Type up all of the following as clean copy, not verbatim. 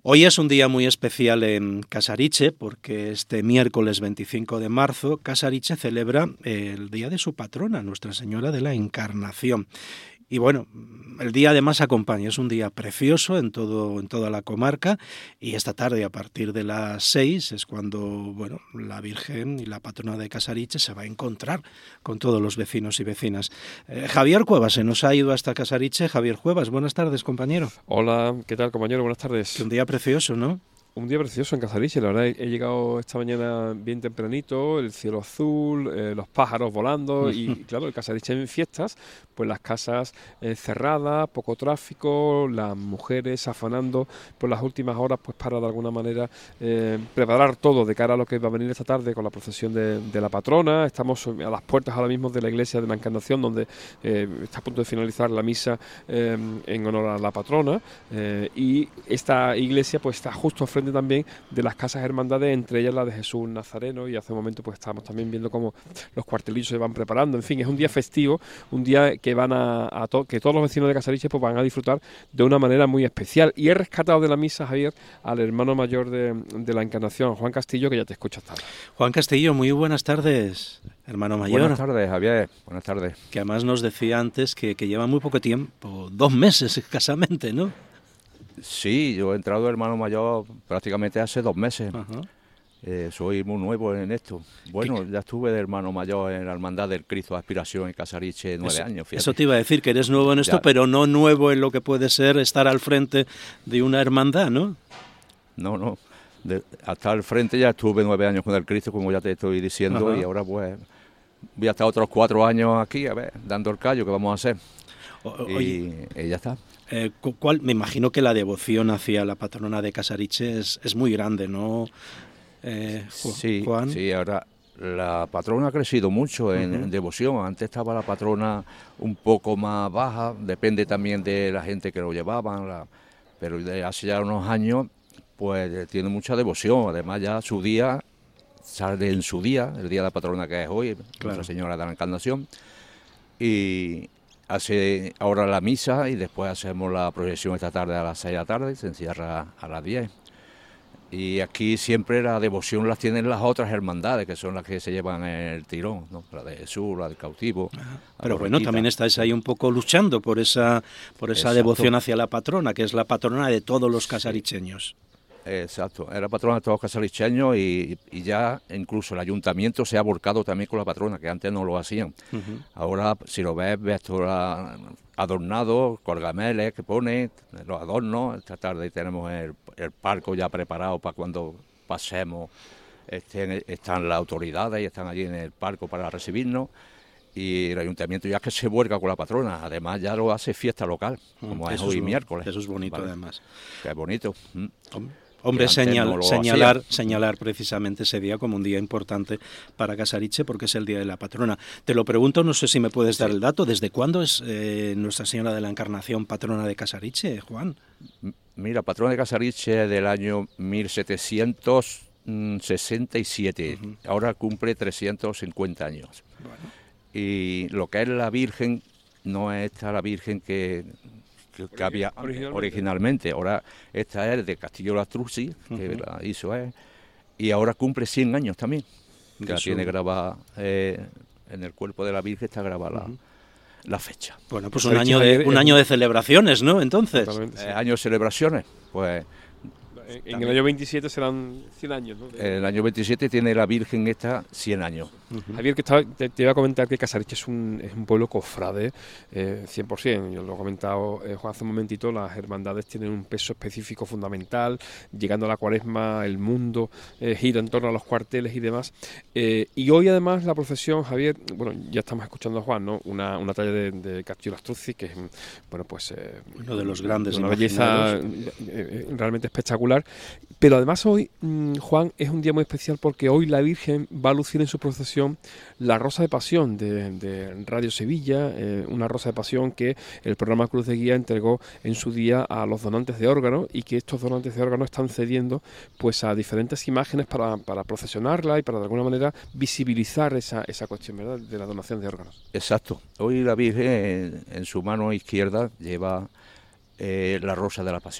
Hoy es un día muy especial en Casariche porque este miércoles 25 de marzo Casariche celebra el día de su patrona, Nuestra Señora de la Encarnación. Y bueno, el día además acompaña, es un día precioso en toda la comarca, y esta tarde a partir de las 6 es cuando, bueno, la Virgen y la patrona de Casariche se va a encontrar con todos los vecinos y vecinas. Javier Cuevas se nos ha ido hasta Casariche. Javier Cuevas, buenas tardes, compañero. Hola, ¿qué tal, compañero? Buenas tardes. Que un día precioso, ¿no? Un día precioso en Casariche, la verdad, he llegado esta mañana bien tempranito, el cielo azul, los pájaros volando y claro, el Casariche en fiestas, pues las casas cerradas, poco tráfico, las mujeres afanando por las últimas horas pues para de alguna manera preparar todo de cara a lo que va a venir esta tarde con la procesión de la patrona. Estamos a las puertas ahora mismo de la iglesia de la Encarnación, donde está a punto de finalizar la misa en honor a la patrona, y esta iglesia pues está justo frente también de las casas hermandades, entre ellas la de Jesús Nazareno, y hace un momento pues estamos también viendo cómo los cuartelillos se van preparando. En fin, es un día festivo, un día que van que todos los vecinos de Casariche pues van a disfrutar de una manera muy especial. Y he rescatado de la misa, Javier, al hermano mayor de la Encarnación, Juan Castillo, que ya te escucha hasta ahora. Juan Castillo, muy buenas tardes, hermano mayor. Buenas tardes, Javier, buenas tardes. Que además nos decía antes que lleva muy poco tiempo, 2 meses escasamente, ¿no? Sí, yo he entrado hermano mayor prácticamente hace 2 meses. Soy muy nuevo en esto. Bueno, ya estuve de hermano mayor en la Hermandad del Cristo de Aspiración en Casariche 9 años. Fíjate. Eso te iba a decir, que eres nuevo en esto, ya, pero no nuevo en lo que puede ser estar al frente de una hermandad, ¿no? No. Hasta al frente ya estuve 9 años con el Cristo, como ya te estoy diciendo, y ahora pues voy a estar otros 4 años aquí, a ver, dando el callo que vamos a hacer. Y ya está. Me imagino que la devoción hacia la patrona de Casariche es muy grande, ¿no, Juan? Sí, ahora la patrona ha crecido mucho en devoción. Antes estaba la patrona un poco más baja, depende también de la gente que lo llevaban, pero de hace ya unos años pues tiene mucha devoción. Además ya su día, sale en su día, el día de la patrona que es hoy, claro, Nuestra Señora de la Encarnación, y hace ahora la misa y después hacemos la procesión esta tarde a las 6 de la tarde y se encierra a las 10. Y aquí siempre la devoción las tienen las otras hermandades, que son las que se llevan el tirón, ¿no? La de Jesús, la del cautivo. Pero bueno, también estáis ahí un poco luchando por esa devoción hacia la patrona, que es la patrona de todos los casaricheños. Exacto, era patrona de todos los casaricheños y ya incluso el ayuntamiento se ha volcado también con la patrona, que antes no lo hacían. Ahora, si lo ves todo adornado, colgameles que pone, los adornos. Esta tarde tenemos el palco ya preparado para cuando pasemos. Están las autoridades y están allí en el palco para recibirnos. Y el ayuntamiento ya que se vuelca con la patrona, además ya lo hace fiesta local, como es hoy miércoles. Eso es bonito, ¿vale? Además. Que es bonito. Hombre, señalar precisamente ese día como un día importante para Casariche, porque es el día de la patrona. Te lo pregunto, no sé si me puedes dar el dato, ¿desde cuándo es Nuestra Señora de la Encarnación patrona de Casariche, Juan? Mira, patrona de Casariche del año 1767, ahora cumple 350 años. Bueno. Y lo que es la Virgen, no es esta la Virgen que había originalmente. Ahora esta es de Castillo de Astruzzi, que la hizo y ahora cumple 100 años también. Que la tiene grabada en el cuerpo de la Virgen, está grabada la fecha. Bueno, pues un año de celebraciones, ¿no? Entonces. Año de celebraciones, pues. En el año 27 serán 100 años, ¿no? En el año 27 tiene la Virgen esta 100 años. Javier, que te iba a comentar que Casariche es un pueblo cofrade, 100%. Yo lo he comentado, Juan, hace un momentito, las hermandades tienen un peso específico fundamental. Llegando a la Cuaresma, el mundo gira en torno a los cuarteles y demás. Y hoy, además, la procesión, Javier, bueno, ya estamos escuchando a Juan, ¿no? Una talla de Castillo Astruzzi, que es, bueno, pues uno de los grandes, una belleza realmente espectacular. Pero además hoy, Juan, es un día muy especial porque hoy la Virgen va a lucir en su procesión la Rosa de Pasión de Radio Sevilla, una Rosa de Pasión que el programa Cruz de Guía entregó en su día a los donantes de órganos, y que estos donantes de órganos están cediendo pues a diferentes imágenes para procesionarla y para de alguna manera visibilizar esa cuestión, ¿verdad?, de la donación de órganos. Exacto. Hoy la Virgen en su mano izquierda lleva la Rosa de la Pasión.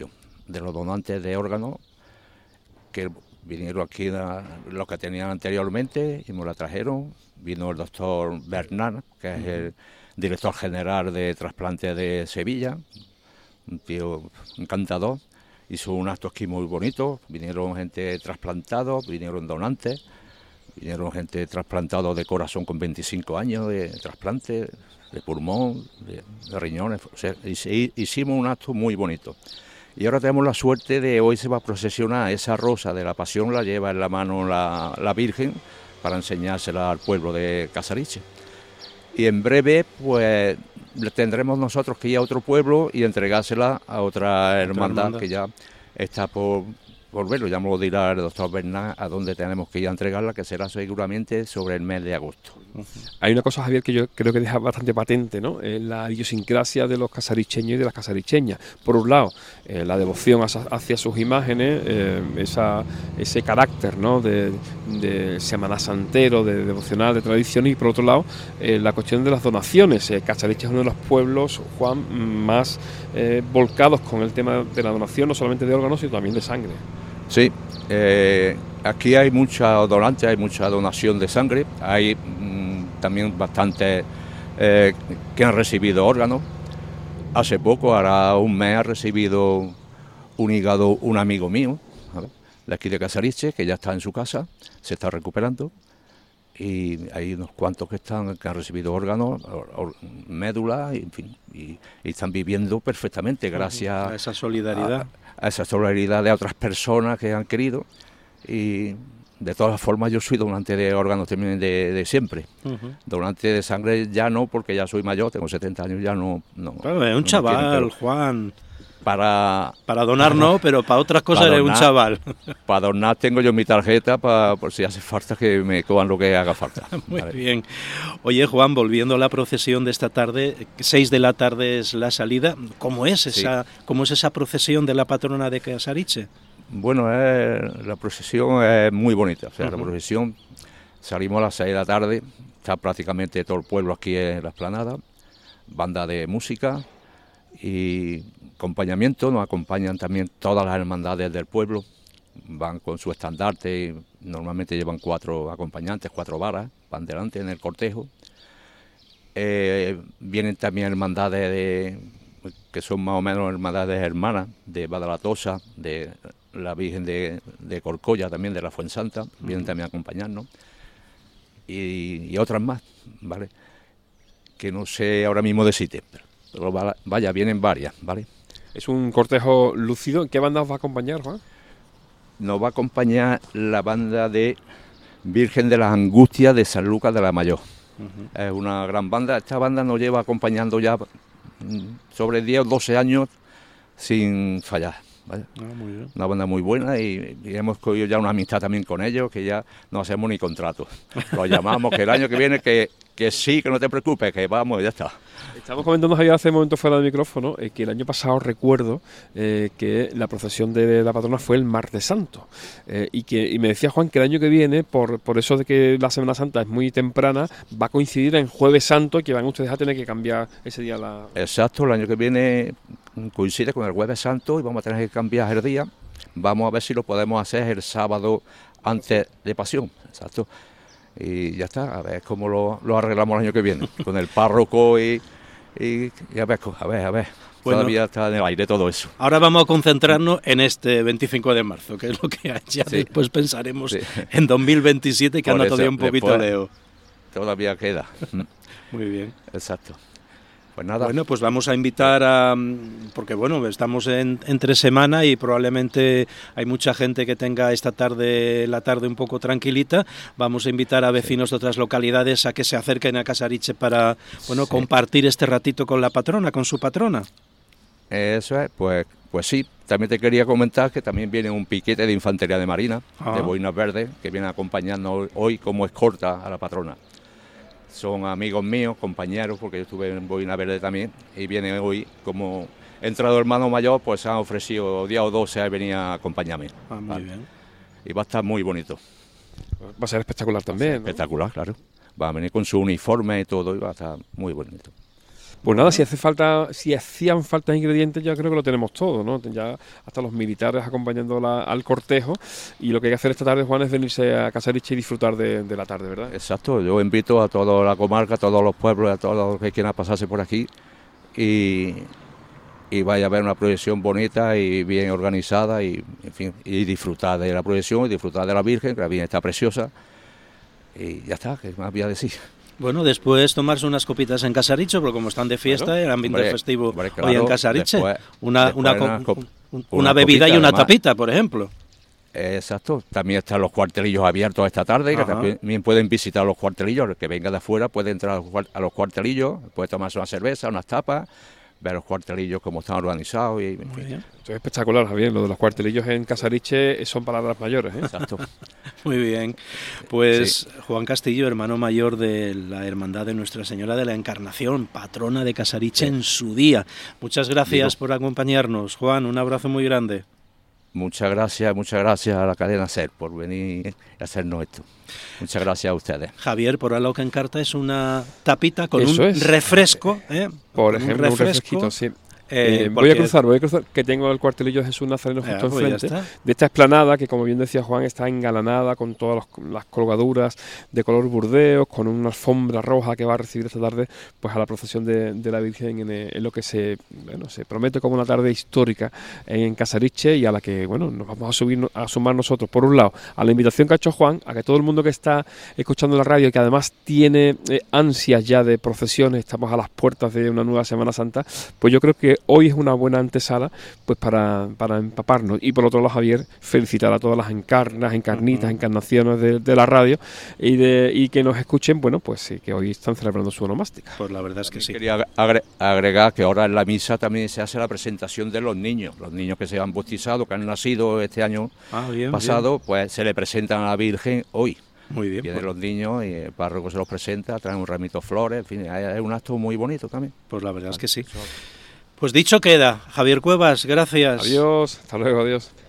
de los donantes de órganos que vinieron aquí los que tenían anteriormente y me la trajeron. Vino el doctor Bernard, que es el director general de trasplantes de Sevilla, un tío encantador. Hizo un acto aquí muy bonito, vinieron gente trasplantados, vinieron donantes, vinieron gente trasplantados de corazón con 25 años de trasplante, de pulmón, de riñones. O sea, hicimos un acto muy bonito. Y ahora tenemos la suerte de hoy se va a procesionar esa rosa de la Pasión, la lleva en la mano la Virgen para enseñársela al pueblo de Casariche. Y en breve, pues tendremos nosotros que ir a otro pueblo y entregársela a otra hermandad que ya está por verlo. Ya me lo dirá el doctor Bernard a dónde tenemos que ir a entregarla, que será seguramente sobre el mes de agosto. Hay una cosa, Javier, que yo creo que deja bastante patente, ¿no? La idiosincrasia de los casaricheños y de las casaricheñas. Por un lado, la devoción hacia sus imágenes, ese carácter, ¿no? de semana santero, de devocional, de tradición, y por otro lado, la cuestión de las donaciones. Casariche es uno de los pueblos, Juan, más volcados con el tema de la donación, no solamente de órganos, sino también de sangre. Sí, aquí hay mucha donante, hay mucha donación de sangre, hay también bastantes que han recibido órganos. Hace poco, hará un mes, ha recibido un hígado un amigo mío, de aquí de Casariche, que ya está en su casa, se está recuperando, y hay unos cuantos que han recibido órganos, médula, en fin, y están viviendo perfectamente gracias a esa solidaridad. A esa solidaridad de otras personas que han querido. Y de todas formas yo soy donante de órganos también de siempre. Donante de sangre ya no, porque ya soy mayor, tengo 70 años, ya no. Claro, es un chaval, Juan. Para donar no, pero para otras cosas eres un chaval. Para donar tengo yo mi tarjeta, por si hace falta que me cojan lo que haga falta. Muy bien. Oye, Juan, volviendo a la procesión de esta tarde, 6 de la tarde es la salida. ¿Cómo es esa procesión de la patrona de Casariche? Bueno, la procesión es muy bonita. O sea, la procesión, salimos a las 6 de la tarde, está prácticamente todo el pueblo aquí en la explanada, banda de música y acompañamiento. Nos acompañan también todas las hermandades del pueblo, van con su estandarte y normalmente llevan 4 acompañantes, 4 varas, van delante en el cortejo. Vienen también hermandades que son más o menos hermandades hermanas, de Badalatosa, de la Virgen de Corcolla, también de la Fuensanta, vienen también a acompañarnos, y otras más, ¿vale? Que no sé ahora mismo decirte, pero vaya, vienen varias, ¿vale? Es un cortejo lucido. ¿Qué banda os va a acompañar, Juan? Nos va a acompañar la banda de Virgen de las Angustias de San Lucas de la Mayor. Es una gran banda. Esta banda nos lleva acompañando ya sobre 10 o 12 años sin fallar, ¿vale? Muy bien. Una banda muy buena y hemos cogido ya una amistad también con ellos, que ya no hacemos ni contrato. Los llamamos que el año que viene que sí, que no te preocupes, que vamos, ya está. Estamos comentando ayer hace un momento fuera del micrófono que el año pasado recuerdo que la procesión de la patrona fue el Martes Santo, y me decía Juan que el año que viene, por eso de que la Semana Santa es muy temprana, va a coincidir en Jueves Santo, y que van ustedes a tener que cambiar ese día la... Exacto, el año que viene coincide con el Jueves Santo y vamos a tener que cambiar el día. Vamos a ver si lo podemos hacer el sábado antes de Pasión, exacto. Y ya está, a ver cómo lo arreglamos el año que viene, con el párroco y a ver. Bueno, todavía está en el aire todo eso. Ahora vamos a concentrarnos en este 25 de marzo, que es lo que hay. Ya después pensaremos en 2027, que anda todavía un poquito leo. Todavía queda. Muy bien. Exacto. Pues nada. Bueno, pues vamos a invitar porque bueno, estamos entre semana y probablemente hay mucha gente que tenga la tarde un poco tranquilita. Vamos a invitar a vecinos de otras localidades a que se acerquen a Casariche para, compartir este ratito con la patrona, con su patrona. Eso es, pues sí. También te quería comentar que también viene un piquete de infantería de marina, de boinas verdes, que viene acompañando hoy como escolta a la patrona. Son amigos míos, compañeros, porque yo estuve en Boina Verde también, y viene hoy como entrado hermano mayor, pues se han ofrecido día o 12 a venir a acompañarme. Muy bien. Y va a estar muy bonito. Va a ser espectacular también, ¿no? Espectacular, claro. Va a venir con su uniforme y todo, y va a estar muy bonito. Pues nada, si hacían falta ingredientes, ya creo que lo tenemos todo, ¿no? Ya hasta los militares acompañando al cortejo, y lo que hay que hacer esta tarde, Juan, es venirse a Casariche y disfrutar de la tarde, ¿verdad? Exacto, yo invito a toda la comarca, a todos los pueblos, a todos los que quieran pasarse por aquí y vaya a ver una proyección bonita y bien organizada y, en fin, y disfrutar de la proyección y disfrutar de la Virgen, que la Virgen está preciosa, y ya está, ¿qué más voy a decir? Bueno, después tomarse unas copitas en Casariche, porque como están de fiesta, el ambiente festivo claro, hoy en Casariche, una bebida y una tapita, por ejemplo. Exacto, también están los cuartelillos abiertos esta tarde, que también pueden visitar los cuartelillos, el que venga de afuera puede entrar a los cuartelillos, puede tomarse una cerveza, unas tapas, ver los cuartelillos cómo están organizados. Y, en fin. Esto es espectacular, Javier. Lo de los cuartelillos en Casariche son palabras mayores, ¿eh? Exacto. Muy bien. Pues sí. Juan Castillo, hermano mayor de la Hermandad de Nuestra Señora de la Encarnación, patrona de Casariche en su día. Muchas gracias por acompañarnos, Juan. Un abrazo muy grande. Muchas gracias a la cadena SER por venir a hacernos esto. Muchas gracias a ustedes. Javier, por ahí lo que encarta es una tapita con refresco. Por ejemplo, un refresquito, sí. Voy a cruzar, que tengo el cuartelillo de Jesús Nazareno justo enfrente de esta explanada que, como bien decía Juan, está engalanada con todas las colgaduras de color burdeos, con una alfombra roja que va a recibir esta tarde pues a la procesión de la Virgen en lo que se promete como una tarde histórica en Casariche, y a la que nos vamos a sumar nosotros, por un lado, a la invitación que ha hecho Juan, a que todo el mundo que está escuchando la radio y que además tiene ansias ya de procesiones, estamos a las puertas de una nueva Semana Santa, pues yo creo que hoy es una buena antesala pues para empaparnos. Y por otro lado, Javier, felicitar a todas las encarnaciones de la radio y que nos escuchen, pues sí, que hoy están celebrando su onomástica. Pues la verdad es que sí. Quería agregar que ahora en la misa también se hace la presentación de los niños que se han bautizado, que han nacido este año pasado, pues se le presentan a la Virgen hoy. Muy bien. Vienen los niños y el párroco se los presenta, traen un ramito de flores, en fin, es un acto muy bonito también. Pues la verdad es que sí. Pues dicho queda. Javier Cuevas, gracias. Adiós, hasta luego, adiós.